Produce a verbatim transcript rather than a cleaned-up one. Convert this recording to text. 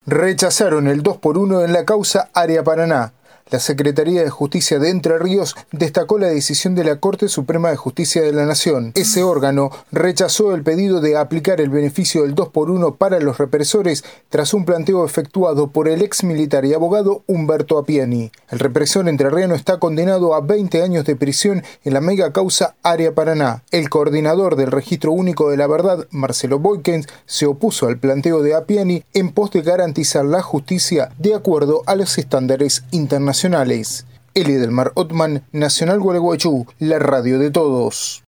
rechazaron el dos por uno en la causa Área Paraná. La Secretaría de Justicia de Entre Ríos destacó la decisión de la Corte Suprema de Justicia de la Nación. Ese órgano rechazó el pedido de aplicar el beneficio del dos por uno para los represores tras un planteo efectuado por el ex militar y abogado Humberto Appiani. El represor entrerriano está condenado a veinte años de prisión en la mega causa Área Paraná. El coordinador del Registro Único de la Verdad, Marcelo Boykens, se opuso al planteo de Appiani en pos de garantizar la justicia de acuerdo a los estándares internacionales. Eli Delmar Ottman, Nacional Gualeguaychú, la radio de todos.